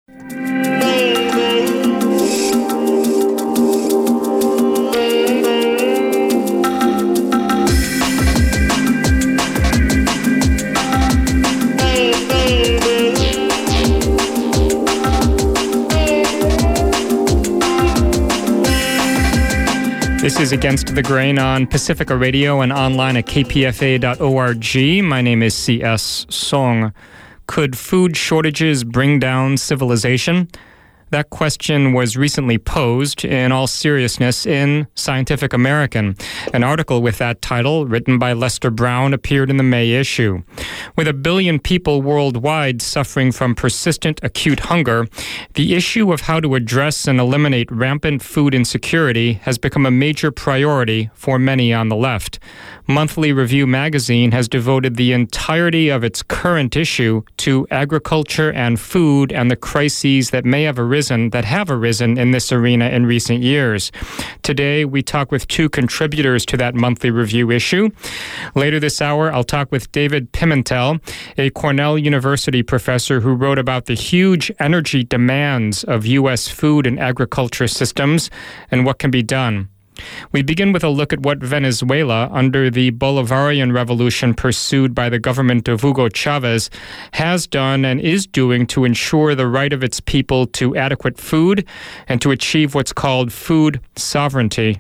This is Against the Grain on Pacifica Radio and online at kpfa.org. My name is C.S. Song. Could food shortages bring down civilization? That question was recently posed, in all seriousness, in Scientific American. An article with that title, written by Lester Brown, appeared in the May issue. With 1 billion people worldwide suffering from persistent acute hunger, the issue of how to address and eliminate rampant food insecurity has become a major priority for many on the left. Monthly Review magazine has devoted the entirety of its current issue to agriculture and food and the crises that have arisen in this arena in recent years. Today, we talk with two contributors to that Monthly Review issue. Later this hour, I'll talk with David Pimentel, a Cornell University professor who wrote about the huge energy demands of U.S. food and agriculture systems and what can be done. We begin with a look at what Venezuela, under the Bolivarian revolution pursued by the government of Hugo Chavez, has done and is doing to ensure the right of its people to adequate food and to achieve what's called food sovereignty.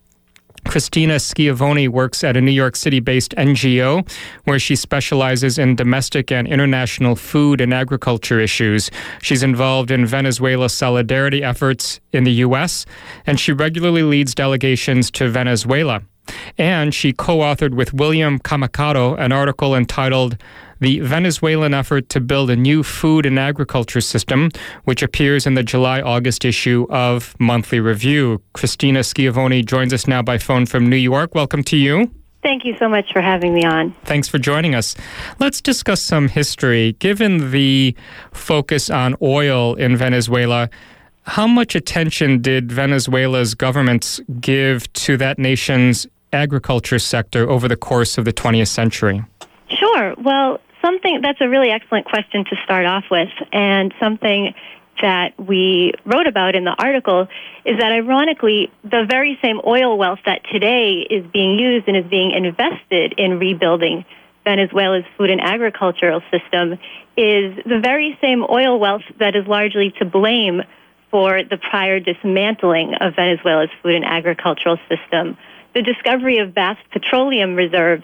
Christina Schiavone works at a New York City-based NGO where she specializes in domestic and international food and agriculture issues. She's involved in Venezuela solidarity efforts in the U.S., and she regularly leads delegations to Venezuela. And she co-authored with William Camacaro an article entitled The Venezuelan Effort to Build a New Food and Agriculture System, which appears in the July-August issue of Monthly Review. Christina Schiavone joins us now by phone from New York. Welcome to you. Thank you so much for having me on. Thanks for joining us. Let's discuss some history. Given the focus on oil in Venezuela, how much attention did Venezuela's governments give to that nation's agriculture sector over the course of the 20th century? Sure. Well, that's a really excellent question to start off with, and something that we wrote about in the article is that, ironically, the very same oil wealth that today is being used and is being invested in rebuilding Venezuela's food and agricultural system is the very same oil wealth that is largely to blame for the prior dismantling of Venezuela's food and agricultural system. The discovery of vast petroleum reserves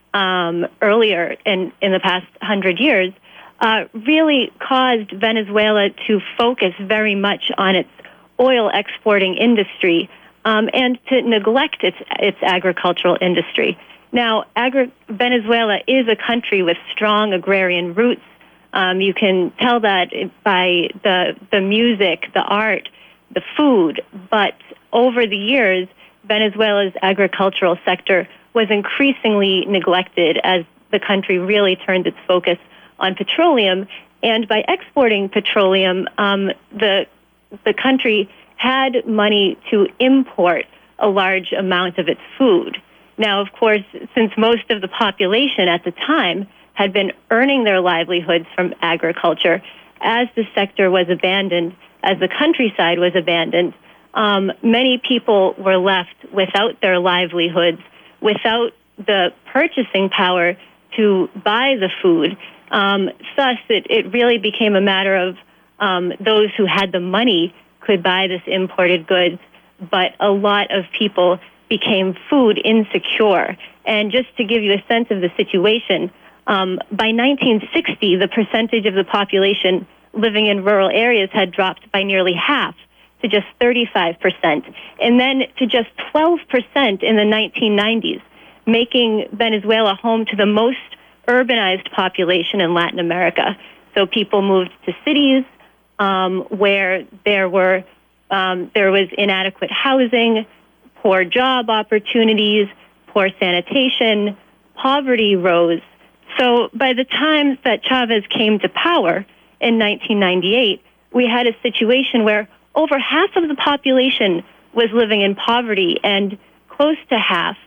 earlier in the past 100 years really caused Venezuela to focus very much on its oil exporting industry and to neglect its agricultural industry. Now, Venezuela is a country with strong agrarian roots. You can tell that by the music, the art, the food. But over the years, Venezuela's agricultural sector was increasingly neglected as the country really turned its focus on petroleum. And by exporting petroleum, the country had money to import a large amount of its food. Now, of course, since most of the population at the time had been earning their livelihoods from agriculture, as the sector was abandoned, as the countryside was abandoned, many people were left without their livelihoods, without the purchasing power to buy the food. Thus, it really became a matter of those who had the money could buy this imported goods, but a lot of people became food insecure. And just to give you a sense of the situation, by 1960, the percentage of the population living in rural areas had dropped by nearly half, to just 35%, and then to just 12% in the 1990s, making Venezuela home to the most urbanized population in Latin America. So people moved to cities where there was inadequate housing, poor job opportunities, poor sanitation, poverty rose. So by the time that Chavez came to power in 1998, we had a situation where over half of the population was living in poverty, and close to half,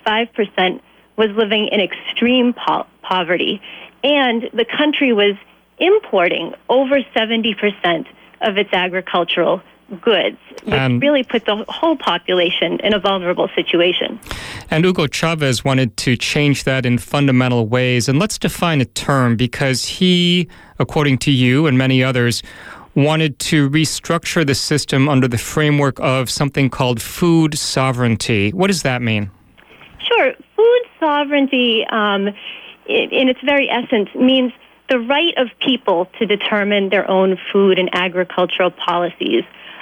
42.5%, was living in extreme poverty. And the country was importing over 70% of its agricultural goods, which really put the whole population in a vulnerable situation. And Hugo Chavez wanted to change that in fundamental ways. And let's define a term, because he, according to you and many others, wanted to restructure the system under the framework of something called food sovereignty. What does that mean? Sure. Food sovereignty, in its very essence, means the right of people to determine their own food and agricultural policies,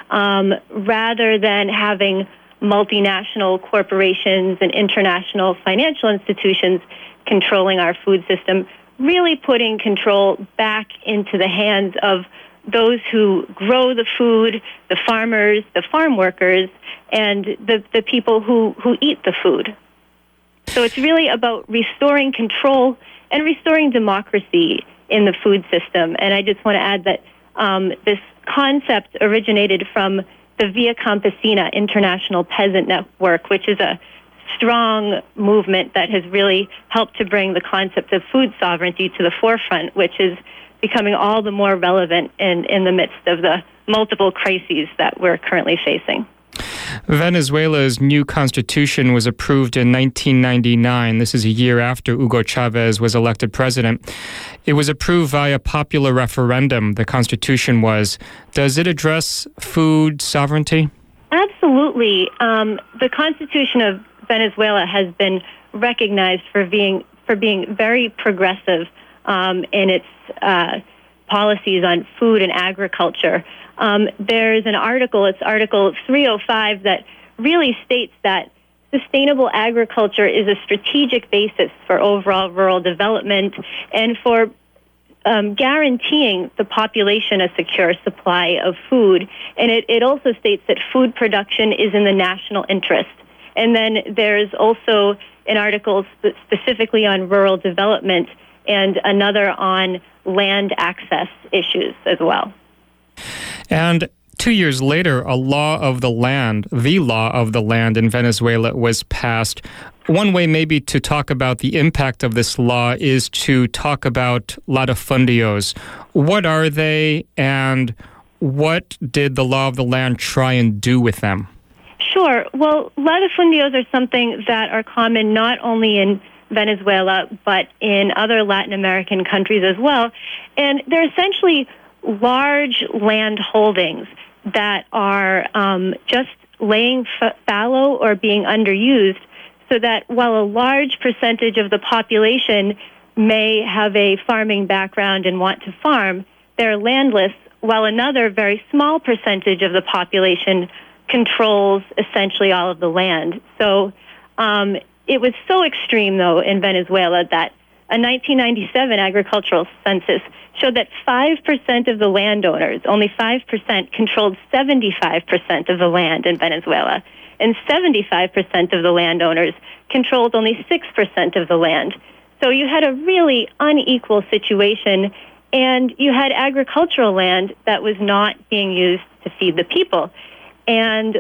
rather than having multinational corporations and international financial institutions controlling our food system, really putting control back into the hands of those who grow the food, the farmers, the farm workers, and the people who eat the food. So it's really about restoring control and restoring democracy in the food system. And I just want to add that this concept originated from the Via Campesina International Peasant Network, which is a strong movement that has really helped to bring the concept of food sovereignty to the forefront, which is becoming all the more relevant in the midst of the multiple crises that we're currently facing. Venezuela's new constitution was approved in 1999. This is a year after Hugo Chavez was elected president. It was approved via popular referendum, the constitution was. Does it address food sovereignty? Absolutely. The Constitution of Venezuela has been recognized for being very progressive in its policies on food and agriculture. There's an article, it's Article 305, that really states that sustainable agriculture is a strategic basis for overall rural development and for guaranteeing the population a secure supply of food. And it also states that food production is in the national interest. And then there's also an article specifically on rural development and another on land access issues as well. And 2 years later, a law of the land in Venezuela was passed. One way maybe to talk about the impact of this law is to talk about latifundios. What are they, and what did the law of the land try and do with them? Sure. Well, latifundios are something that are common not only in Venezuela, but in other Latin American countries as well. And they're essentially large land holdings that are just laying fallow or being underused, so that while a large percentage of the population may have a farming background and want to farm, they're landless, while another very small percentage of the population controls essentially all of the land. So it was so extreme, though, in Venezuela that a 1997 agricultural census showed that 5% of the landowners, only 5%, controlled 75% of the land in Venezuela, and 75% of the landowners controlled only 6% of the land. So you had a really unequal situation, and you had agricultural land that was not being used to feed the people. And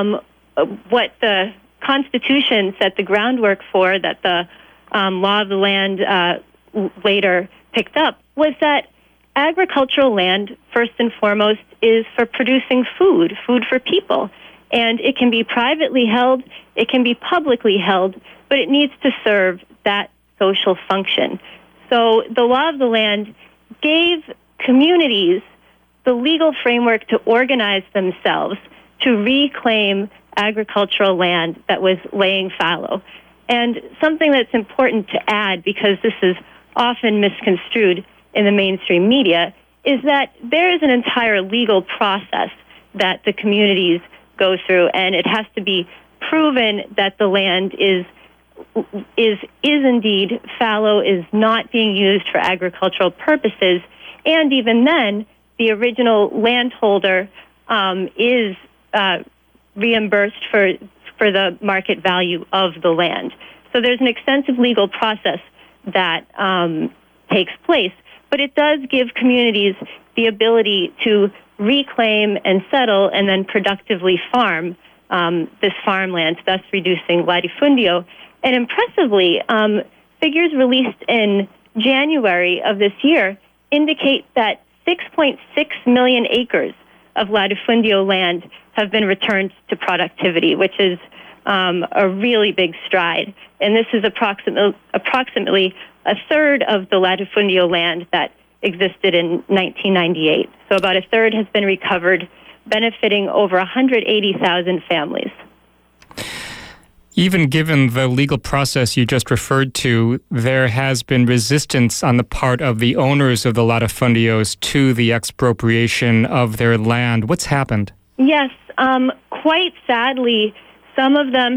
what the Constitution set the groundwork for, that the law of the land later picked up, was that agricultural land, first and foremost, is for producing food for people. And it can be privately held, it can be publicly held, but it needs to serve that social function. So the law of the land gave communities the legal framework to organize themselves to reclaim agricultural land that was laying fallow. And something that's important to add, because this is often misconstrued in the mainstream media, is that there is an entire legal process that the communities go through, and it has to be proven that the land is indeed fallow, is not being used for agricultural purposes, and even then, the original landholder is reimbursed for the market value of the land. So there's an extensive legal process that takes place, but it does give communities the ability to reclaim and settle and then productively farm this farmland, thus reducing latifundio. And impressively, figures released in January of this year indicate that 6.6 million acres of latifundio land have been returned to productivity, which is a really big stride. And this is approximately a third of the latifundio land that existed in 1998. So about a third has been recovered, benefiting over 180,000 families. Even given the legal process you just referred to, there has been resistance on the part of the owners of the latifundios to the expropriation of their land. What's happened? Yes, quite sadly, some of the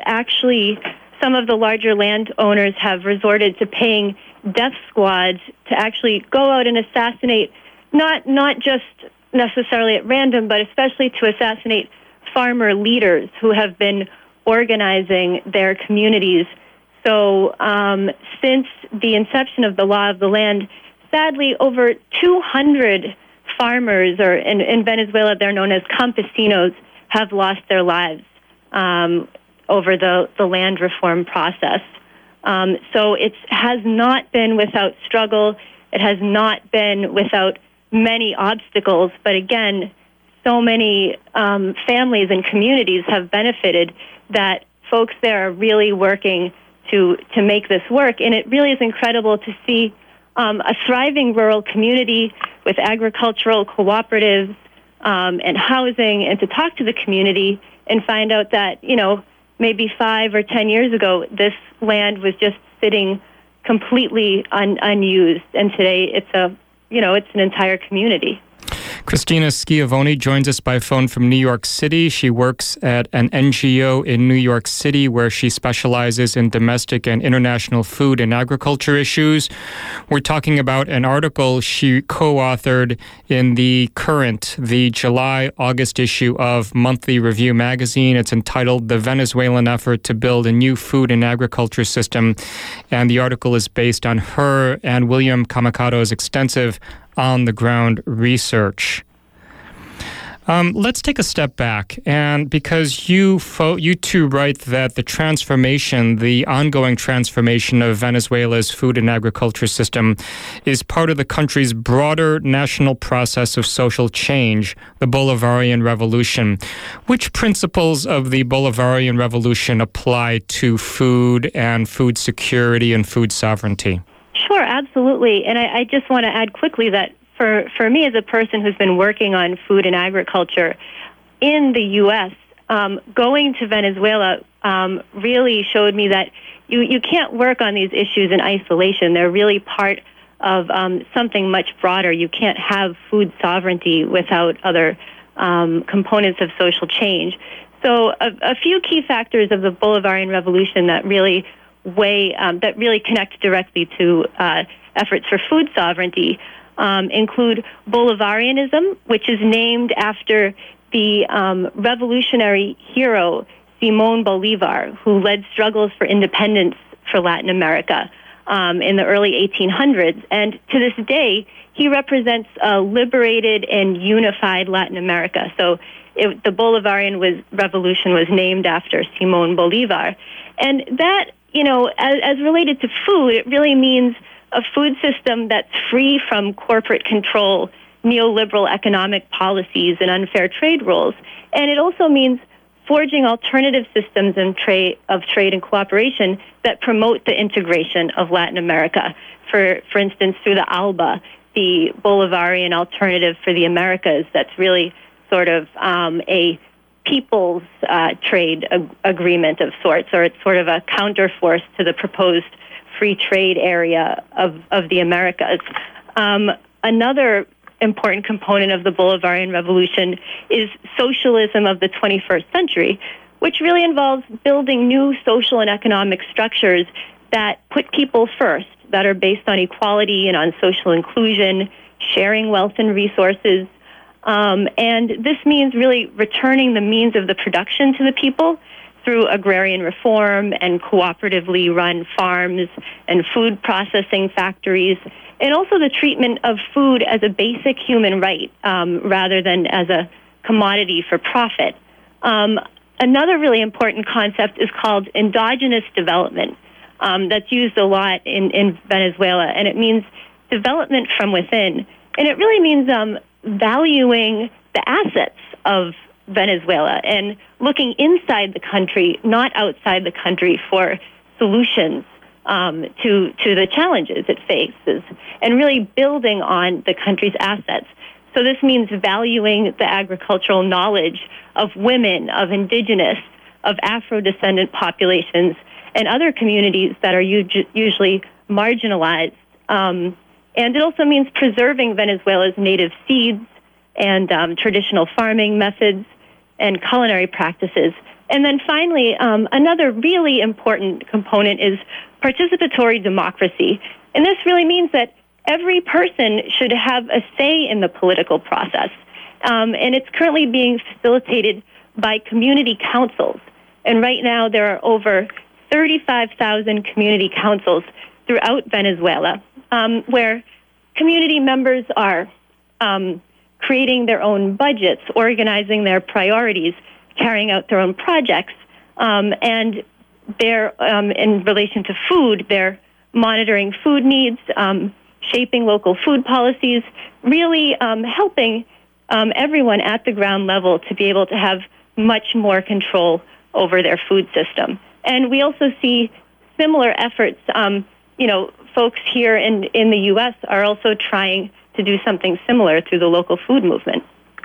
larger landowners have resorted to paying death squads to actually go out and assassinate, not just necessarily at random, but especially to assassinate farmer leaders who have been organizing their communities. So since the inception of the law of the land, sadly, over 200 farmers, or in Venezuela they're known as campesinos, have lost their lives over the land reform process. So it has not been without struggle. It has not been without many obstacles. But again, so many families and communities have benefited that folks there are really working to make this work. And it really is incredible to see a thriving rural community with agricultural cooperatives and housing, and to talk to the community and find out that, maybe 5 or 10 years ago, this land was just sitting completely unused. And today it's an entire community. Christina Schiavone joins us by phone from New York City. She works at an NGO in New York City where she specializes in domestic and international food and agriculture issues. We're talking about an article she co-authored in the July-August issue of Monthly Review magazine. It's entitled "The Venezuelan Effort to Build a New Food and Agriculture System." And the article is based on her and William Kamikado's extensive on-the-ground research. Let's take a step back, and because you two write that the ongoing transformation of Venezuela's food and agriculture system is part of the country's broader national process of social change, the Bolivarian Revolution. Which principles of the Bolivarian Revolution apply to food and food security and food sovereignty? Sure, absolutely. And I just want to add quickly that for me as a person who's been working on food and agriculture in the U.S., going to Venezuela really showed me that you can't work on these issues in isolation. They're really part of something much broader. You can't have food sovereignty without other components of social change. So a few key factors of the Bolivarian Revolution that really connect directly to efforts for food sovereignty include Bolivarianism, which is named after the revolutionary hero Simón Bolívar, who led struggles for independence for Latin America in the early 1800s. And to this day, he represents a liberated and unified Latin America. So the Bolivarian Revolution was named after Simón Bolívar. And that, as related to food, it really means a food system that's free from corporate control, neoliberal economic policies, and unfair trade rules. And it also means forging alternative systems of trade and cooperation that promote the integration of Latin America. For instance, through the ALBA, the Bolivarian Alternative for the Americas, that's really sort of a people's trade agreement of sorts, or it's sort of a counterforce to the proposed free trade area of the Americas. Another important component of the Bolivarian Revolution is socialism of the 21st century, which really involves building new social and economic structures that put people first, that are based on equality and on social inclusion, sharing wealth and resources. And this means really returning the means of the production to the people through agrarian reform and cooperatively run farms and food processing factories, and also the treatment of food as a basic human right rather than as a commodity for profit. Another really important concept is called endogenous development. That's used a lot in Venezuela, and it means development from within. And it really means valuing the assets of Venezuela and looking inside the country, not outside the country, for solutions to the challenges it faces, and really building on the country's assets. So this means valuing the agricultural knowledge of women, of indigenous, of Afro-descendant populations, and other communities that are usually marginalized. And it also means preserving Venezuela's native seeds and traditional farming methods and culinary practices. And then finally, another really important component is participatory democracy. And this really means that every person should have a say in the political process. And it's currently being facilitated by community councils. And right now there are over 35,000 community councils throughout Venezuela, where community members are creating their own budgets, organizing their priorities, carrying out their own projects, and they're, in relation to food, they're monitoring food needs, shaping local food policies, really helping everyone at the ground level to be able to have much more control over their food system. And we also see similar efforts. Folks here in the U.S. are also trying to do something similar through the local food movement.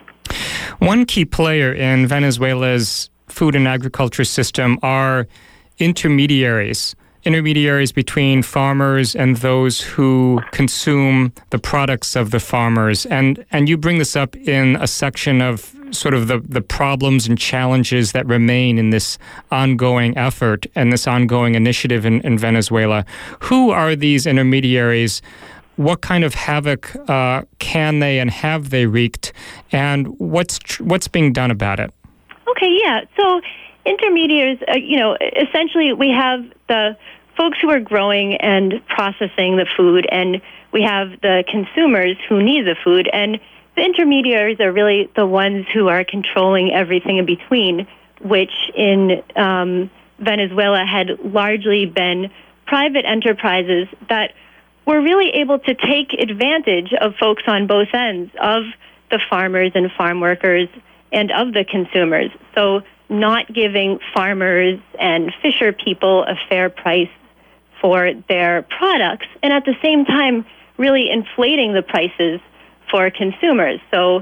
One key player in Venezuela's food and agriculture system are intermediaries between farmers and those who consume the products of the farmers. And you bring this up in a section of sort of the problems and challenges that remain in this ongoing effort and this ongoing initiative in Venezuela. Who are these intermediaries? What kind of havoc can they and have they wreaked? And what's being done about it? Okay, yeah. So intermediaries, essentially we have the folks who are growing and processing the food, and we have the consumers who need the food, and the intermediaries are really the ones who are controlling everything in between, which in Venezuela had largely been private enterprises that were really able to take advantage of folks on both ends, of the farmers and farm workers and of the consumers. So not giving farmers and fisher people a fair price for their products, and at the same time really inflating the prices for consumers. So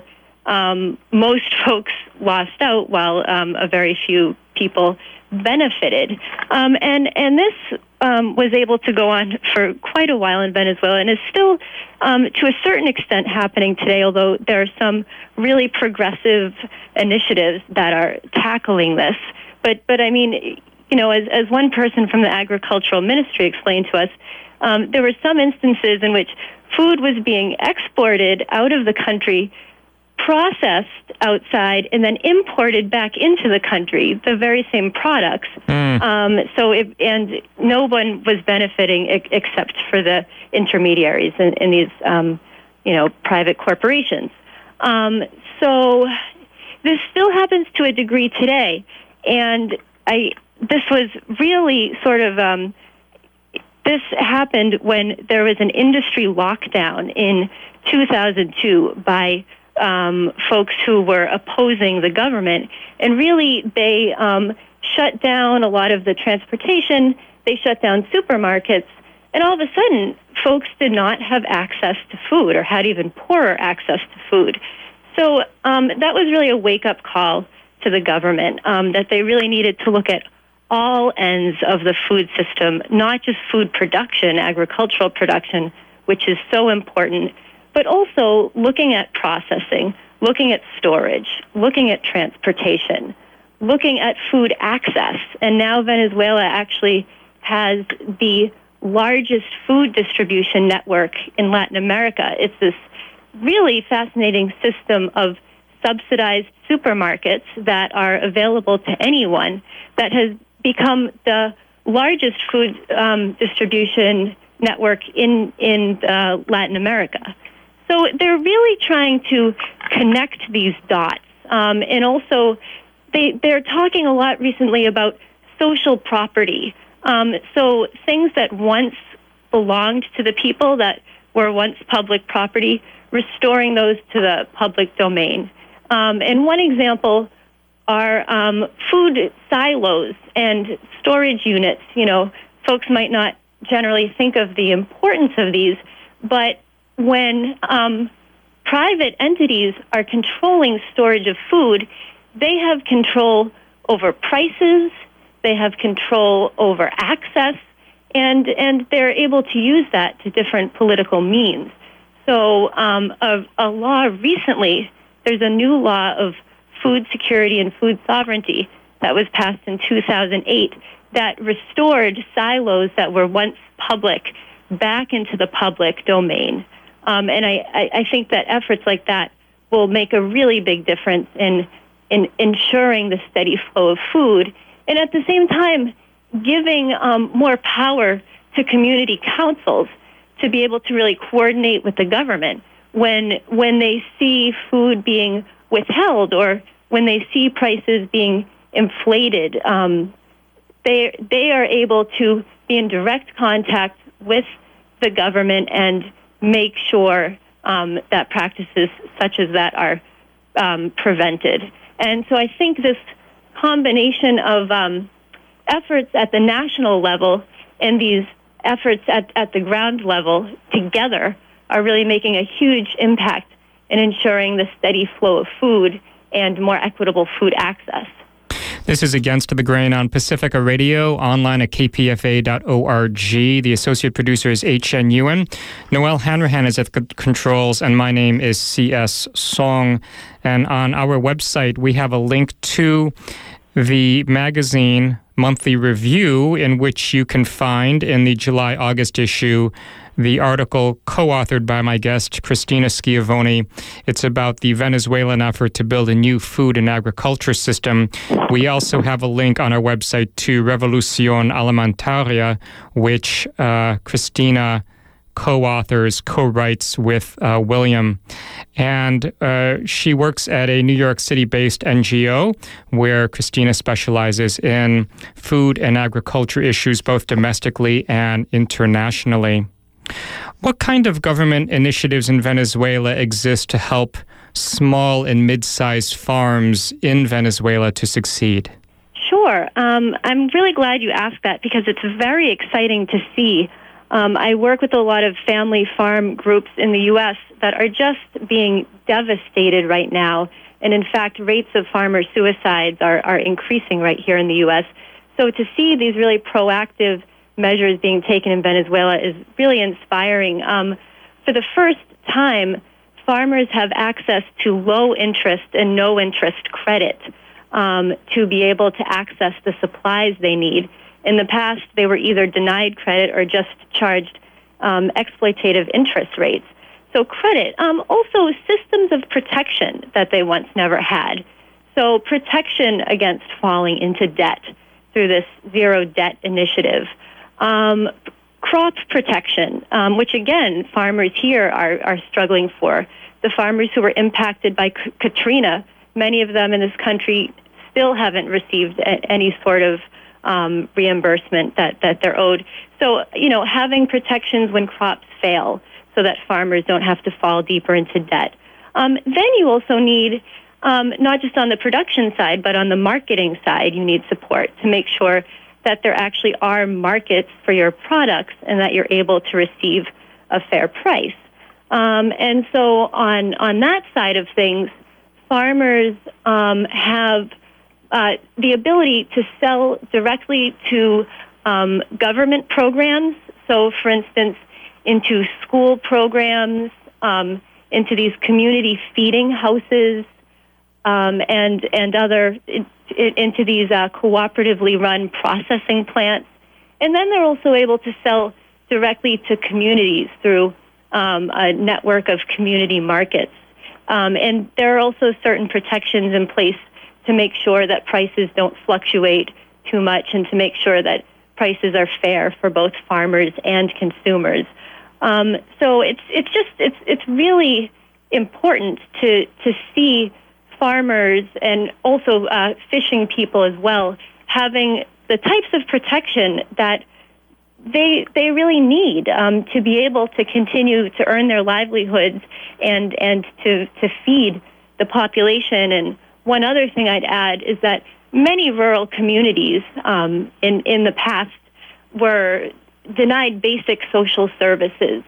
most folks lost out while a very few people benefited. And this was able to go on for quite a while in Venezuela, and is still to a certain extent happening today, although there are some really progressive initiatives that are tackling this. But I mean, as one person from the agricultural ministry explained to us, there were some instances in which food was being exported out of the country, processed outside, and then imported back into the country, the very same products. And no one was benefiting except for the intermediaries in these, private corporations. So this still happens to a degree today. And this was really sort of, this happened when there was an industry lockdown in 2002 by folks who were opposing the government. And really, they shut down a lot of the transportation, they shut down supermarkets, and all of a sudden, folks did not have access to food, or had even poorer access to food. So that was really a wake-up call to the government, that they really needed to look at all ends of the food system, not just food production, agricultural production, which is so important, but also looking at processing, looking at storage, looking at transportation, looking at food access. And now Venezuela actually has the largest food distribution network in Latin America. It's this really fascinating system of subsidized supermarkets that are available to anyone that has become the largest food distribution network in Latin America. So they're really trying to connect these dots. And also, they're talking a lot recently about social property. So things that once belonged to the people, that were once public property, restoring those to the public domain. And one example are food silos and storage units. You know, folks might not generally think of the importance of these, but when private entities are controlling storage of food, they have control over prices, they have control over access, and they're able to use that to different political means. So a law recently, there's a new law of food security and food sovereignty that was passed in 2008 that restored silos that were once public back into the public domain. And I think that efforts like that will make a really big difference in ensuring the steady flow of food, and at the same time giving more power to community councils to be able to really coordinate with the government when they see food being withheld or when they see prices being inflated. They are able to be in direct contact with the government and make sure that practices such as that are prevented. And so I think this combination of efforts at the national level and these efforts at the ground level together are really making a huge impact in ensuring the steady flow of food and more equitable food access. This is Against the Grain on Pacifica Radio, online at kpfa.org. The associate producer is H.N. Ewan. Noel Hanrahan is at the controls, and my name is C.S. Song. And on our website, we have a link to the magazine monthly review, in which you can find in the July-August issue the article co-authored by my guest, Christina Schiavone. It's about the Venezuelan effort to build a new food and agriculture system. We also have a link on our website to Revolución Alimentaria, which Christina co-writes with William. And she works at a New York City-based NGO where Christina specializes in food and agriculture issues, both domestically and internationally. What kind of government initiatives in Venezuela exist to help small and mid-sized farms in Venezuela to succeed? Sure. I'm really glad you asked that because it's very exciting to see. I work with a lot of family farm groups in the U.S. that are just being devastated right now. And in fact, rates of farmer suicides are increasing right here in the U.S. So to see these really proactive measures being taken in Venezuela is really inspiring. For the first time, farmers have access to low interest and no interest credit to be able to access the supplies they need. In the past, they were either denied credit or just charged exploitative interest rates. So credit, also systems of protection that they once never had. So protection against falling into debt through this zero debt initiative. Crop protection, which again, farmers here are struggling for. The farmers who were impacted by Katrina, many of them in this country still haven't received any sort of reimbursement that they're owed. So, having protections when crops fail so that farmers don't have to fall deeper into debt. Then you also need, not just on the production side, but on the marketing side, you need support to make sure that there actually are markets for your products and that you're able to receive a fair price. And so on that side of things, farmers have the ability to sell directly to government programs. So, for instance, into school programs, into these community feeding houses, and other into these cooperatively run processing plants. And then they're also able to sell directly to communities through a network of community markets. And there are also certain protections in place to make sure that prices don't fluctuate too much and to make sure that prices are fair for both farmers and consumers. So it's really important to see farmers and also fishing people as well having the types of protection that they really need to be able to continue to earn their livelihoods and to feed the population. And one other thing I'd add is that many rural communities in the past were denied basic social services,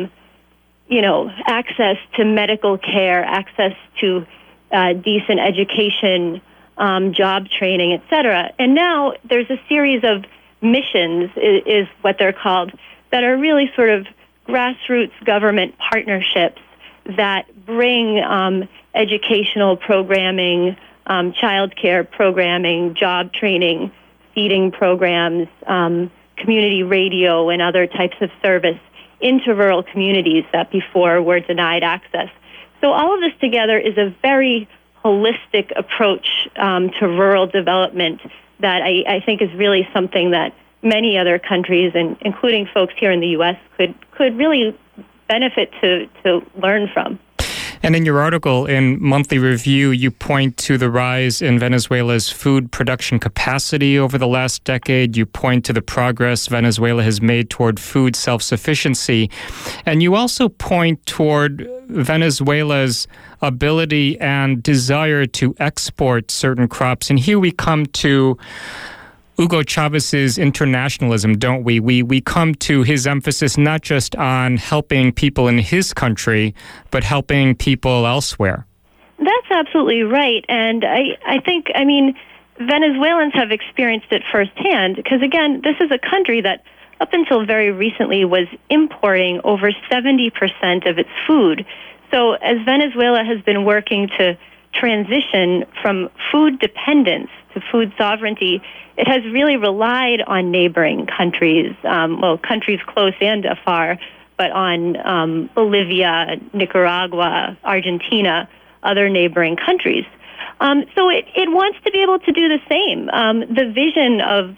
access to medical care, access to decent education, job training, etc. And now there's a series of missions, is what they're called, that are really sort of grassroots government partnerships that bring educational programming, child care programming, job training, feeding programs, community radio, and other types of service into rural communities that before were denied access. So all of this together is a very holistic approach to rural development that I think is really something that many other countries, and including folks here in the U.S., could really benefit to learn from. And in your article in Monthly Review, you point to the rise in Venezuela's food production capacity over the last decade. You point to the progress Venezuela has made toward food self-sufficiency. And you also point toward Venezuela's ability and desire to export certain crops. And here we come to Hugo Chavez's internationalism, don't we? We come to his emphasis not just on helping people in his country, but helping people elsewhere. That's absolutely right. And I think, Venezuelans have experienced it firsthand because, again, this is a country that up until very recently was importing over 70% of its food. So as Venezuela has been working to transition from food dependence to food sovereignty, it has really relied on neighboring countries, countries close and afar, but on Bolivia, Nicaragua, Argentina, other neighboring countries. So it wants to be able to do the same. The vision of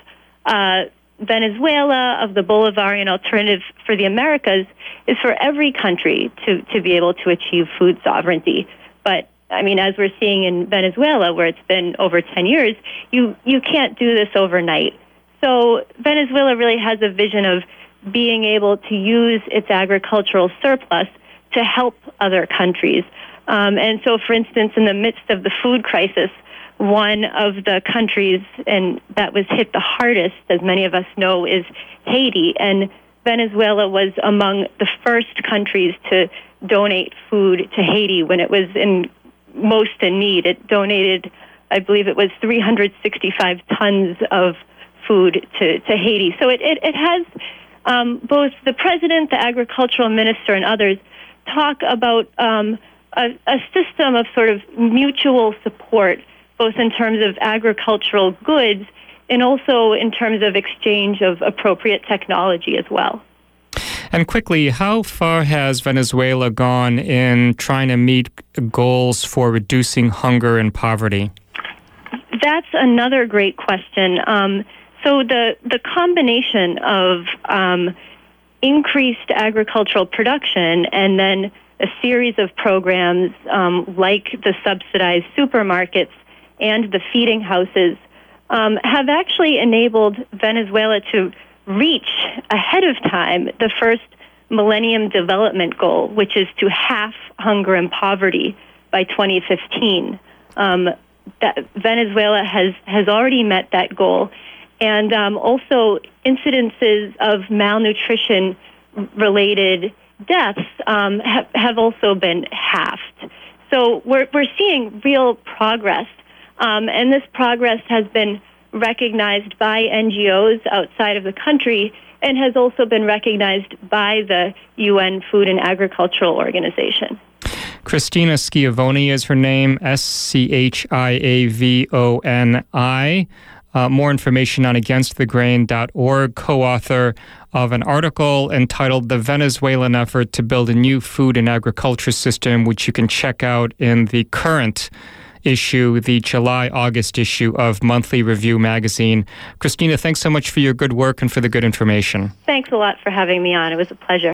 Venezuela, of the Bolivarian alternative for the Americas, is for every country to be able to achieve food sovereignty. But as we're seeing in Venezuela, where it's been over 10 years, you can't do this overnight. So Venezuela really has a vision of being able to use its agricultural surplus to help other countries. And so, for instance, in the midst of the food crisis, one of the countries and that was hit the hardest, as many of us know, is Haiti. And Venezuela was among the first countries to donate food to Haiti when it was most in need. It donated, I believe it was 365 tons of food to Haiti. So it has both the president, the agricultural minister, and others talk about a system of sort of mutual support, both in terms of agricultural goods and also in terms of exchange of appropriate technology as well. And quickly, how far has Venezuela gone in trying to meet goals for reducing hunger and poverty? That's another great question. So the combination of increased agricultural production and then a series of programs like the subsidized supermarkets and the feeding houses have actually enabled Venezuela to reach ahead of time the first Millennium Development Goal, which is to halve hunger and poverty by 2015. That Venezuela has already met that goal, and also incidences of malnutrition-related deaths have also been halved. So we're seeing real progress, and this progress has been recognized by NGOs outside of the country and has also been recognized by the UN Food and Agricultural Organization. Christina Schiavoni is her name, Schiavoni. More information on againstthegrain.org, co-author of an article entitled The Venezuelan Effort to Build a New Food and Agriculture System, which you can check out in the current issue, the July-August issue of Monthly Review magazine. Christina, thanks so much for your good work and for the good information. Thanks a lot for having me on. It was a pleasure.